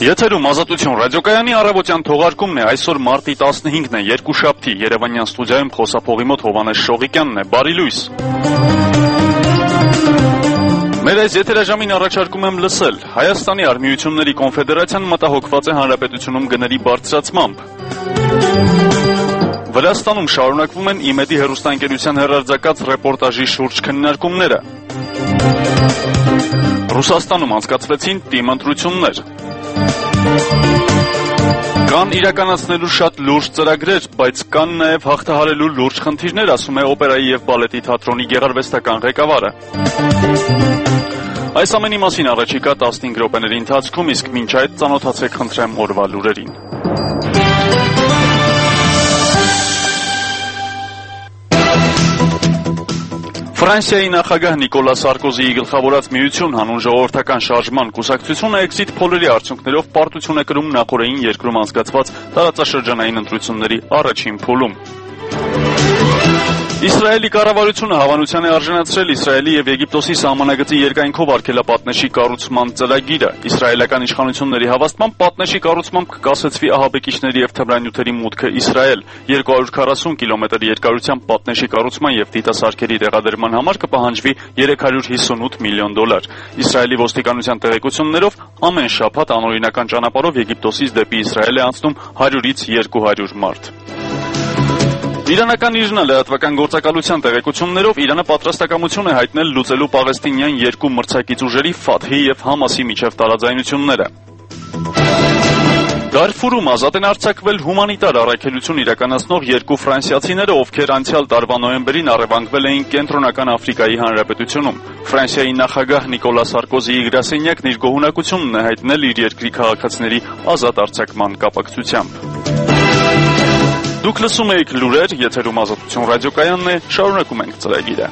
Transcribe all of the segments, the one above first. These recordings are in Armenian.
Եթերում Ազատություն ռադիոկայանի առավոտյան թողարկումն է, այսօր մարտի 15-ն է, երկուշաբթի, Երևանյան ստուդիայում խոսափողի մոտ Հովհաննես Շողիկյանն է, բարի լույս։ Մեր այս եթերաժամին առաջարկում եմ լսել, Հայաստանի Արմիությունների կոնֆեդերացիան մտահոգված է հանրապետությունում գների բարձրացմամբ։ Վրաստանում շարունակվում են ԻՄԵԴ-ի հեռուստաընկերության հեռարձակած ռեպորտաժի շուրջ քննարկումները։ Ռուսաստանում անցկացվեցին ՏԻՄ ընտրություններ։ Կան իրականացնելու շատ լուրջ ծրագրեր, բայց կան նաև հաղթահարելու լուրջ խնդիրներ, ասում է օպերայի և բալետի թատրոնի գեղարվեստական ղեկավարը։ Այս ամենի մասին առաջիկա 15 րոպեների ընթացքում, իսկ մինչ այդ ծանոթացեք խնդրեմ օրվա լուրերին։ Ֆրանսիայի նախագահ Նիկոլա Սարկոզիի գլխավորած միություն հանուն ժողովրդական շարժման կուսակցությունը էքզիթ փոլերի արդյունքներով պարտություն է կրում նախորդային երկրում անցկացված տարածաշրջանային ընտրությունների առաջին փուլում։ Իսրայելի կառավարությունը հավանության է արժանացրել Իսրայելի և Եգիպտոսի սահմանագծի երկայնքով արգելապատնեշի կառուցման ծրագիրը։ Իսրայելական իշխանությունների հավաստմամբ պատնեշի կառուցմամբ կկասեցվի ահաբեկիչների և թմրանյութերի մուտքը Իսրայել։ 240 կիլոմետր երկարությամբ պատնեշի կառուցման և դիտասարքերի տեղադրման համար կպահանջվի $358 միլիոն։ Իսրայելի ոստիկանության տեղեկություններով ամեն շաբաթ անօրինական ճանապարհով Եգիպտոսից դեպի Իսրայել է անցնում 100-ից 200 մարդ։ Իրանական ԻԺՆ լրատվական գործակալության տեղեկություններով Իրանը պատրաստակամություն է հայտնել լուծելու պաղեստինյան երկու մրցակից ուժերի Ֆաթհի և Համասի միջև տարաձայնությունները։ Դարֆուրում ազատ են արձակվել հումանիտար առաքելություն իրականացնող երկու ֆրանսիացիները, ովքեր անցյալ տարվա նոյեմբերին առևանգվել էին Կենտրոնական Աֆրիկայի Հանրապետությունում։ Ֆրանսիայի նախագահ Նիկոլա Սարկոզիի գրասենյակն իր գոհունակությունն է հայտնել իր երկրի քաղաքացիների ազատ արձակման կապակցությամբ։ Դուք լսում եք լուրեր, եթերում Ազատություն ռադիոկայանն է, շարունակում ենք ծրագիրը։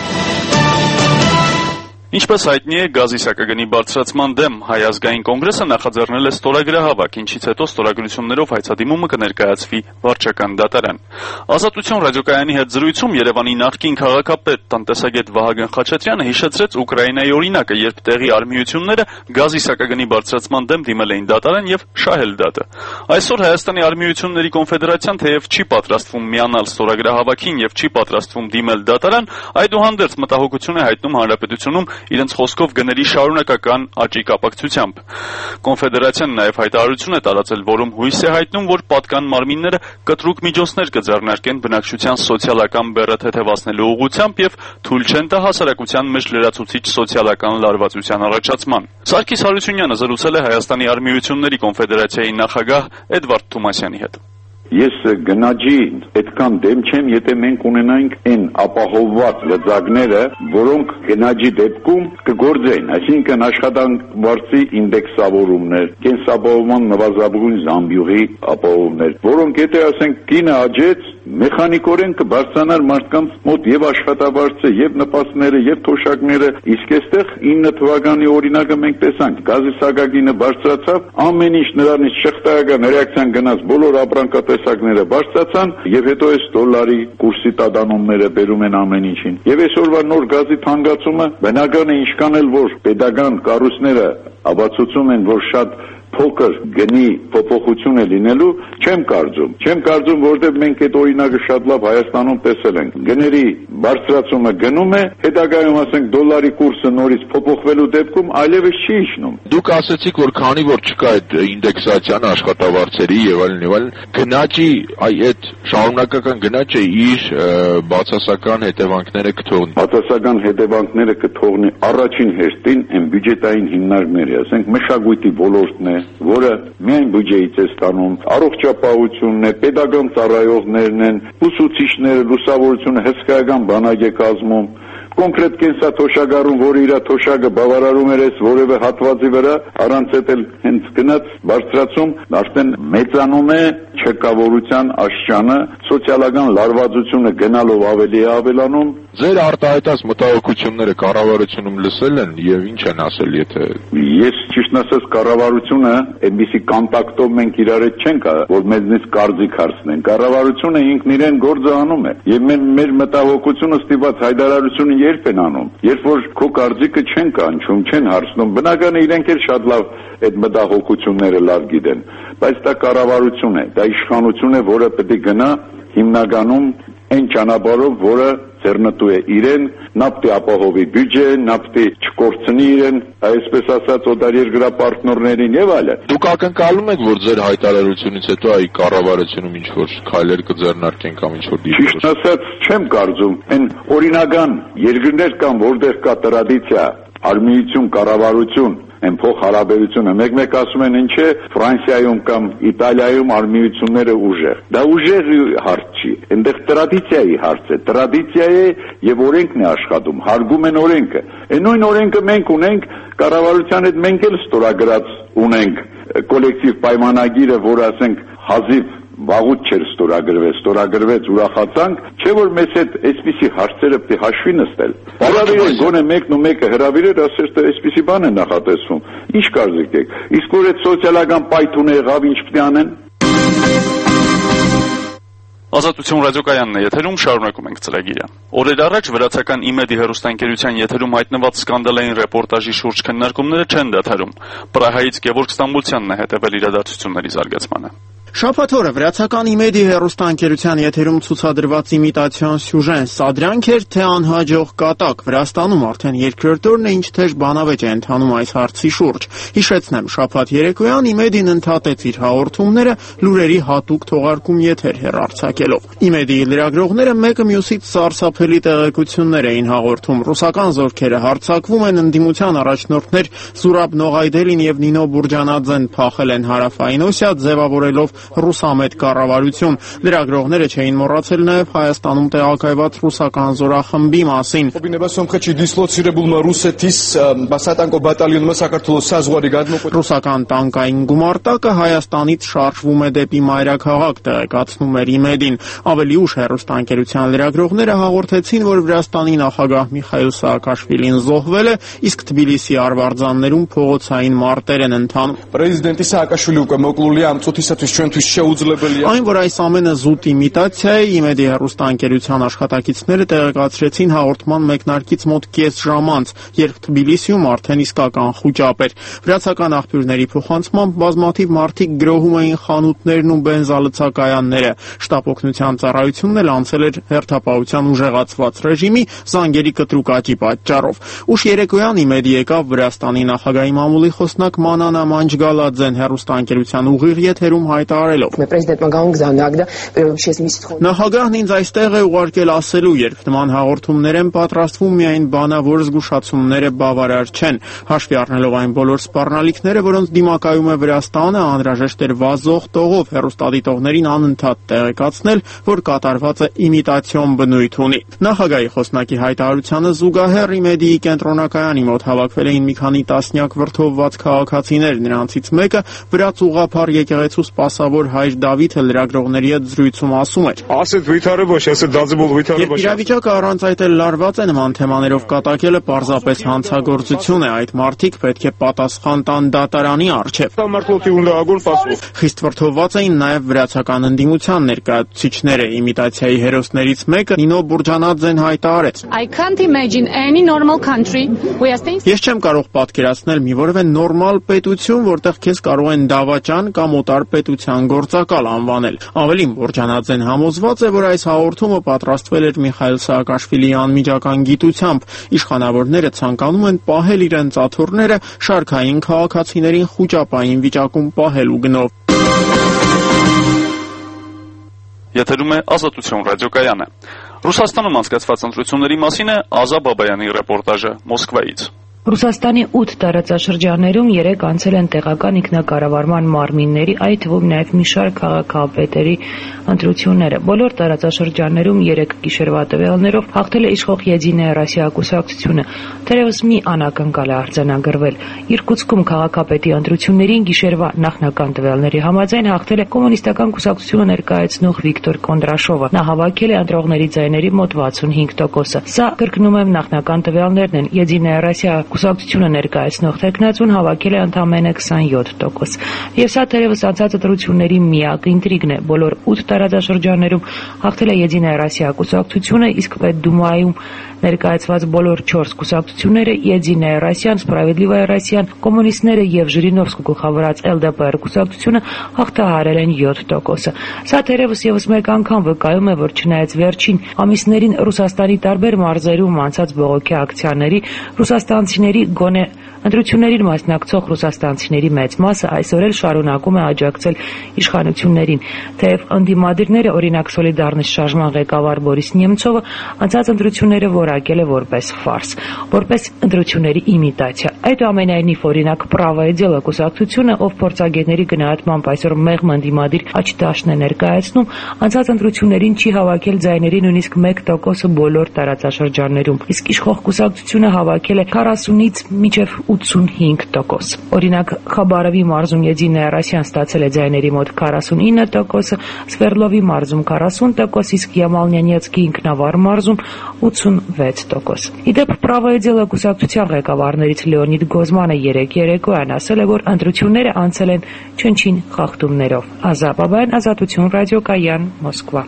Ինչպես հայտնի է, գազի սակագնի բարձրացման դեմ Հայ ազգային կոնգրեսը նախաձեռնել է ստորագրահավաք, ինչից հետո ստորագրություններով հայցադիմումը կներկայացվի վարչական դատարան։ Ազատություն ռադիոկայանի հետ զրույցում Երևանի նախկին քաղաքապետ տնտեսագետ Վահագն Խաչատրյանը հիշեցրեց Ուկրաինայի օրինակը, երբ տեղի արմիությունները գազի սակագնի բարձրացման դեմ դիմել էին դատարան և շահել դատը։ Այսօր Հայաստանի Արմիությունների կոնֆեդերացիան թեև չի պատրաստվում միանալ ստորագրահավաքին և չի պատրաստվում դիմել դատարան, այդուհանդերձ մտահոգություն է հայտնում հանրապետությունում իրենց խոսքով գների շարունակական աճի կապակցությամբ։ Կոնֆեդերացիան նաև հայտարարություն է տարածել, որում հույս է հայտնում, որ պատկան մարմինները կտրուկ միջոցներ կձեռնարկեն բնակչության սոցիալական բեռը թեթևացնելու ուղղությամբ և թույլ չեն տա հասարակության մեջ լրացուցիչ սոցիալական լարվածության առաջացման։ Սարգիս Հարությունյանը զրուցել է Հայաստանի Արմիությունների կոնֆեդերացիայի նախագահ Էդվարդ Թումասյանի հետ։ Ես գնաճի այդքան դեմ չեմ, եթե մենք ունենայինք այն ապահովված լծակները, որոնք գնաճի դեպքում կգործեն, այսինքն աշխատանքվարձի ինդեքսավորումներ, կենսապահովման նվազագույն զամբյուղի ապահովումներ, որոնք եթե ասենք կինը աճեց, մեխանիկորեն կբարձրանար մարդկանց մոտ եւ աշխատավարձը, եւ նպաստները, եւ թոշակները, իսկ այստեղ 9 թվականի օրինակը մենք տեսանք, գազի սակագինը բարձրացավ, ամեն ինչ նրանից շղթայական ռեակցիան գնաց, բոլոր ապրանքատեսակները բարձրացան, եւ հետո այս դոլարի կուրսի տատանումները բերում են ամեն ինչին։ Եվ այսօրվա նոր գազի թանկացումը բնական է, ինչքան էլ որ պետական կառույցները ապացուցում են, որ շատ փոքր գնի փոփոխություն է լինելու, չեմ կարծում, որտեղ մենք այդ օրինակը շատ լավ Հայաստանում տեսել ենք։ Գների բարձրացումը գնում է, հետագայում ասենք դոլարի կուրսը նորից փոփոխվելու դեպքում այլևս չի իջնում։ Դուք ասացիք, որ քանի որ չկա այդ ինդեքսացիան աշխատավարձերի եւ այլն, գնաճի այդ շարունակական գնաճը իր բացասական հետևանքները կթողնի։ Բացասական հետևանքները կթողնի առաջին հերթին այն բյուջետային հիմնարկները, ասենք մշակույթի ոլորտն է, որը միայն բյուջեից է ստանում, առողջապահությունն է, պետական ծառայողներն են, ուսուցիչները, լուսավորությունը հսկայական բանակ է կազմում, կոնկրետ կենսաթոշակառուն, որը իր թոշակը բավարարում էր այս որևէ հատվածի վրա, առանց այդ էլ հենց գնաց բարձրացում, արդեն մեծանում է չկավորության աշխանը, սոցիալական լարվածությունը գնալով ավելի է ավելանում։ Ձեր արտահայտած մտահոգությունները կառավարությունում լսել են եւ ինչ են ասել, եթե Ես ճիշտն ասած կառավարությունը այնպիսի կոնտակտով մենք իրար հետ չենք, որ մեզնից կարծիք հարցնեն։ Կառավարությունը ինքն իրեն գործը անում է եւ մեր մտահոգությունը ստիպված հայտարարությունը երբ են անում, երբ որ քո կարծիքը չեն կանչում, չեն հարցնում, բնական է իրենք էլ շատ լավ այդ մտահոգությունները լավ գիտեն, բայց դա կառավարություն է, դա իշխանություն է, որը պետք է գնա հիմնականում այն ճանապարհով, որը ձեռնտու է իրեն, նա պետք է ապահովի բյուջեն, նա պետք է չկորցնի իրեն, այսպես ասած օտարերկրապարտներներին եւ այլն։ Դուք ակնկալում եք, որ ձեր հայտարարությունից հետո այ կառավարությունում ինչ որ քայլեր կձեռնարկեն կամ ինչ որ դիտարկում։ Ճիշտ ասած, չեմ կարծում, այն օրինական երկրներ կան, որտեղ կա տրադիցիա, արմիություն, կառավարություն, այն փոխհարաբերությունը, մեկ ասում են ինչ է Ֆրանսիայում կամ Իտալիայում արմիությունները ուժեղ։ Դա ուժեղի հարց չի, այնտեղ տրադիցիայի հարց է, տրադիցիա է եւ օրենքն է աշխատում, հարգում են օրենքը։ Այն նույն օրենքը մենք ունենք, կառավարության հետ մենք էլ ստորագրած ունենք կոլեկտիվ պայմանագիրը, որ ասենք հազիվ վաղուց չէր ստորագրվեց ուրախացանք, չէ որ մեզ հետ այսպիսի հարցերը պետք է հաշվի նստել։ Հրավիրել գոնե մեկն ու մեկը հրավիրել, ասես թե այսպիսի բան է նախատեսվում։ Ինչ կարծիք եք։ Իսկ որ այդ սոցիալական պայթունը եղավ, ինչ պետք է անեն։ Ազատություն ռադիոկայանն է եթերում, շարունակում ենք ծրագիրը։ Օրեր առաջ վրացական ԻՄԵԴ-ի հեռուստաընկերության եթերում հայտնված սկանդալային ռեպորտաժի շուրջ քննարկումները չեն դադարում։ Պրահայից Գևորգ Ստամբուլցյանն է հետևել իրադարձությունների զարգացմանը։ Շաբաթ օրը վրացական ԻՄԵԴ-ի հեռուստաընկերության եթերում ցուցադրված իմիտացիոն սյուժեն սա դրանք էր, թե անհաջող կատակ։ Վրաստանում արդեն երկրորդ օրն է, ինչ թեժ բանավեճ է ընթանում այս հարցի շուրջ։ Հիշեցնեմ, շաբաթ երեկոյան ԻՄԵԴ-ին ընդհատեց իր հաղորդումները լուրերի հատուկ թողարկում եթեր հեռարձակելով։ ԻՄԵԴ-ի լրագրողները մեկը մյուսից սարսափելի տեղեկություններ էին հաղորդում։ Ռուսական զորքերը հարձակվում են, ընդդիմության առաջնորդներ Զուրաբ Նողայդելին եւ Նինո Բուրջանաձեն փախել են հարավային Օսիա, ձևավորելով ռուսամետ կառավարություն։ Լրագրողները չէին մոռացել նաև Հայաստանում տեղակայված ռուսական զորախմբի մասին։ Ռուսական տանկային գումարտակը Հայաստանից շարժվում է դեպի մայրաքաղաք, տեղեկացնում էր ԻՄԵԴ-ին։ Ավելի ուշ հեռուստաընկերության լրագրողները հաղորդեցին, որ Վրաստանի նախագահ Միխայիլ Սաակաշվիլին զոհվել է, իսկ Թբիլիսի արվարձաններում փողոցային մարտեր են ընթանում։ Այն, որ այս ամենը զուտ իմիտացիա է, ԻՄԵԴ-ի հեռուստաընկերության աշխատակիցները տեղեկացրեցին հաղորդման մեկնարկից մոտ կես ժամ անց, երբ Թբիլիսիում արդեն իսկական խուճապ էր։ Վրացական աղբյուրների փոխանցմամբ բազմաթիվ մարդիկ գրոհում էին խանութներն ու բենզալցակայանները։ Շտապ օգնության ծառայությունն էլ անցել էր հերթապահության ուժեղացված ռեժիմի զանգերի կտրուկ աճի պատճառով։ Ուշ երեկոյան ԻՄԵԴ-ի եկավ Վրաստանի նախագահի մամուլի խոսնակ Մանանա Մանջգալաձեն հեռուստաընկերության ուղիղ եթերում հայտարարելով. Նախագահն ինձ այստեղ է ուղարկել ասելու, երբ նման հաղորդումներ են պատրաստվում, միայն բանավոր զգուշացումները բավարար չեն։ Հաշվի առնելով այն բոլոր սպառնալիքները, որոնց դիմակայում է Վրաստանը, անհրաժեշտ էր վազող տողով հեռուստադիտողներին անընդհատ տեղեկացնել, որ կատարվածը իմիտացիոն բնույթ ունի։ Նախագահի խոսնակի հայտարարությանը զուգահեռ ԻՄԵԴ-ի կենտրոնակայանի մոտ հավաքվել էին մի քանի տասնյակ վրդովված քաղաքացիներ, նրանցից մեկը վրաց ուղղափառ եկեղեցու սպասավոր հայր Դավիթը լրագրողների հետ զրույցում ասում էր. Երբ իրավիճակը առանց այդ էլ լարված է, նման թեմաներով կատակելը պարզապես հանցագործություն է, այդ մարդիկ պետք է պատասխան տան դատարանի առջև։ Խիստ վրդովված էին նաև վրացական ընդդիմության ներկայացուցիչները։ Իմիտացիայի հերոսներից մեկը Նինո Բուրջանաձեն հայտարարեց. Ես չեմ կարող պատկերացնել մի որևէ նորմալ պետություն, որտեղ քեզ կարող են դավաճան կամ օտար պետության գործակալ անվանել։ Ավելին, Բուրջանաձեն համոզված է, որ այս հաղորդումը պատրաստվել էր Միխայիլ Սաակաշվիլիի անմիջական գիտությամբ։ Իշխանավորները ցանկանում են պահել իրենց աթոռները շարքային քաղաքացիներին խուճապային վիճակում պահելու գնով։ Եթերում է Ազատություն ռադիոկայանը։ Ռուսաստանում անցկացված ընտրությունների մասին է Ազա Բաբայանի ռեպորտաժը Մոսկվայից։ Ռուսաստանի 8 տարածաշրջաններում 3 անցել են տեղական ինքնակառավարման մարմինների, այդ թվում նաև մի շարք քաղաքապետերի ընտրությունները։ Բոլոր տարածաշրջաններում 3 գիշերվա տվյալներով հաղթել է իշխող Եդինայա Ռոսիա կուսակցությունը։ Թերևս մի անակնկալ է արձանագրվել։ Իրկուտսկում քաղաքապետի ընտրություններին գիշերվա նախնական տվյալների համաձայն հաղթել է կոմունիստական կուսակցությունը ներկայացնող Վիկտոր Կոնդրաշովը։ Նա հավաքել է ընտրողների ձայների մոտ 65%-ը։ Սա կրկնում եմ նախնական տվյալներն են։ Եդինայա Ռոսիա կուսակցությունը ներկայացնող թեկնածուն հավաքել է ընդամենը 27%։ Եվ սա թերևս անցած ընտրությունների միակ ինտրիգն է։ Բոլոր 8 տարածաշրջաններում հաղթել է Եդինայա Ռոսիա կուսակցությունը, իսկ Պետդումայում ներկայացված բոլոր 4 կուսակցությունները Եդինայա Ռոսիան, Սպրավեդլիվայա Ռոսիան, կոմունիստները եւ Ժիրինովսկու գլխավորած ԼԴՊ կուսակցությունը հաղթահարել են 7%-ը։ Սա թերևս եւս մեկ անգամ վկայում է, որ չնայած վերջին ամիսներին Ռուսաստանի տարբեր մարզերում անցած բողոքի ակցիաների, ռուսաստանցիների գոնե ընտրություններին մասնակցող ռուսաստանցիների մեծ մասը այսօր էլ շարունակում է աջակցել իշխանություններին, թեև ընդդիմադիրները, օրինակ Սոլիդարնիստ շարժման ղեկավար Բորիս Նեմցովը, անցած ընտրությունները որակել է որպես ֆարս, որպես ընտրությունների իմիտացիա։ Այդուամենայնիվ, օրինակ Պրավայե դելը կուսակցությունը, ով փորձագետների գնահատմամբ այսօր մեղմ ընդդիմադիր աչդաշն է ներկայացնում, անցած ընտրություններին չի հավաքել ձայների նույնիսկ 1%-ը բոլոր տարածաշրջաններում, իսկ իշխող կուսակցությունը հավաքել է 40-ից մինչև 85%։ Օրինակ Խաբարովի մարզում Եդինայա Ռոսիան ստացել է ձայների մոտ 49%, Սվերդլովի մարզում 40%, իսկ Յամալ-Նենեցկի ինքնավար մարզում 86%։ Իդեպ Պրավայե դելը կուսակցության ղեկավարներից Լեոնիդ Գոզմանը երեկոյան ասել է, որ ընտրությունները անցել են չնչին խախտումներով։ Ազատ Բաբայան, Ազատություն ռադիոկայան, Մոսկվա։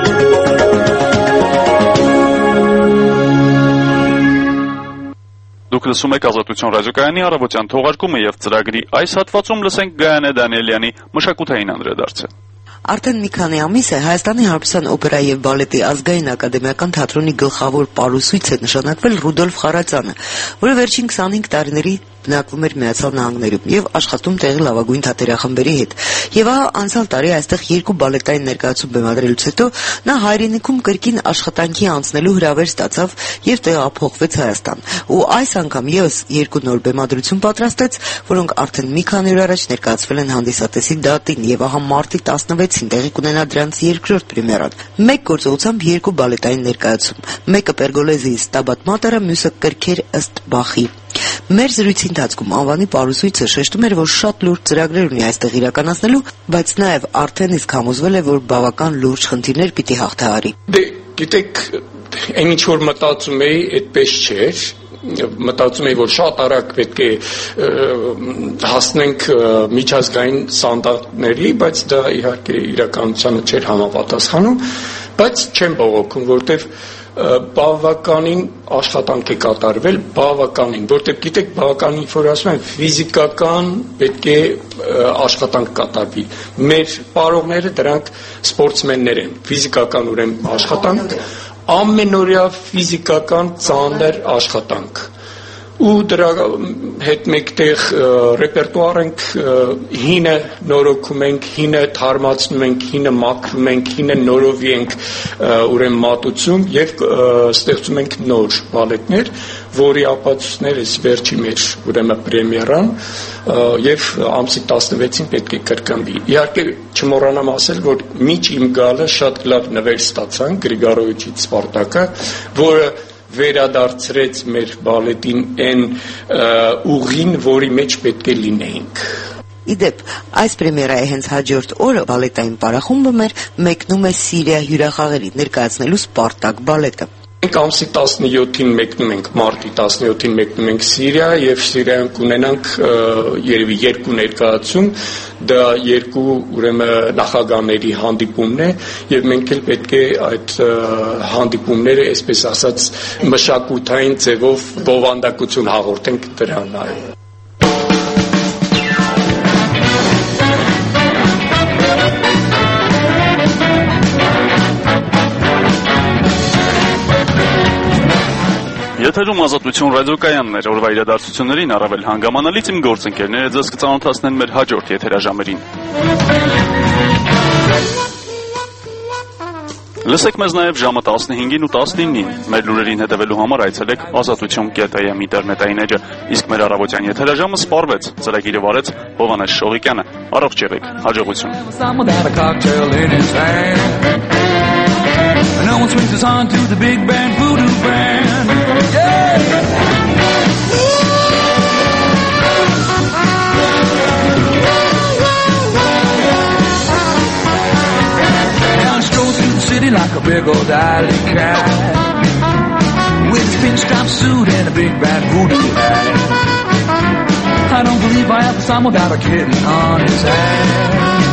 Դուք լսում եք Ազատություն ռադիոկայանի առավոտյան թողարկումը եւ ծրագրի այս հատվածում լսենք Գայանե Դանիելյանի մշակութային անդրադարձը։ Արդեն մի քանի ամիս է Հայաստանի Հարպսան օպերայի եւ բալետի ազգային ակադեմիական թատրոնի գլխավոր պարուսույց է նշանակվել Ռուդոլֆ Խարացյանը, որը վերջին 25 տարիների բնակվում էր Միացյալ Նահանգներում եւ աշխատում տեղի լավագույն թատերախմբերի հետ։ Եվ ահա անցյալ տարի այստեղ 2 բալետային ներկայացում բեմադրելուց հետո նա հայրենիքում կրկին աշխատանքի անցնելու հրավեր ստացավ եւ տեղափոխվեց Հայաստան։ Ու այս անգամ եւս 2 նոր բեմադրություն պատրաստեց, որոնք արդեն մի քանի օր առաջ ներկայացվել են հանդիսատեսի դատին եւ ահա մարտի 16-ին տեղի կունենա դրանց երկրորդ պրեմիերան։ Մեկ գործողությամբ 2 բալետային ներկայացում։ Մեկը Պերգոլեզի Ստաբատ Մատերը, մյուսը Կրքեր ըստ Բախի։ Մեր զրույցի ընթացքում անվանի պարուսույցը շեշտում էր, որ շատ լուրջ ծրագրեր ունի այստեղ իրականացնելու, բայց նաև արդեն իսկ համոզվել է, որ բավական լուրջ խնդիրներ պիտի հաղթահարի։ Դե, գիտեք, այն ինչ որ մտածում էի, այդպես չէր։ Մտածում էի, որ շատ արագ պետք է հասնենք միջազգային ստանդարտների, բայց դա իհարկե իրականությանը չէր համապատասխանում, բայց չեմ բողոքում, որտեղ բավականին աշխատանք է կատարվել, բավականին, որտեղ գիտեք, բավականին, որ ասում եմ, ֆիզիկական պետք է աշխատանք կատարվի։ Մեր պարողները դրանք սպորտսմեններ են, ֆիզիկական ուրեմն աշխատանք, ամենօրյա ֆիզիկական ծանր աշխատանք։ Ու դրա հետ մեկտեղ ռեպերտուար ենք, հինը նորոգում ենք, հինը թարմացնում ենք, հինը մաքրում ենք, հինը նորովի ենք ուրեմն մատուցում եւ ստեղծում ենք նոր բալետներ, որի ապացույցներ էս վերջի մեր ուրեմն պրեմիերան եւ ամսի 16-ին պետք է կրկնվի։ Իհարկե չմոռանամ ասել, որ միջ իմ գալը շատ լավ նվեր ստացան Գրիգորովիչից Սպարտակը, որը վերադարձրեց մեր բալետին այն ուղին, որի մեջ պետք է լինեինք։ Իդեպ, այս պրեմիերայի հենց հաջորդ օրը բալետային պարախումբը մեր մեկնում է Սիրիա հյուրախաղերի ներկայացնելու Սպարտակ բալետը։ Մենք ամսի 17-ին մեկնում ենք, մարտի 17-ին մեկնում ենք Սիրիա եւ Սիրիայում կունենանք երևի 2 ներկայացում, դա 2 ուրեմն նախագահների հանդիպումն է եւ մենք էլ պետք է այդ հանդիպումները, այսպես ասած, մշակութային ձևով բովանդակություն հաղորդենք դրան, այո։ Եթերում Ազատություն ռադիոկայանն էր, օրվա իրադարձություններին առավել հանգամանալից իմ գործընկերները ձեզ կծանոթացնեն մեր հաջորդ եթերաժամերին։ Լսեք մեզ նաև ժամը 15-ին ու 19-ին։ Մեր լուրերին հետևելու համար այցելեք azatutyon.am ինտերնետային էջը, իսկ մեր առավոտյան եթերաժամը սպառվեց, ծրագիրը վարեց Հովհաննես Շողիկյանը։ Առողջ եղեք, հաջողություն։ No one swings us on to the big band voodoo band. Yeah! Down stroll through the city like a big old alley cat with a pinstripe suit and a big bad voodoo hat. believe I ever saw him without a kitten on his head.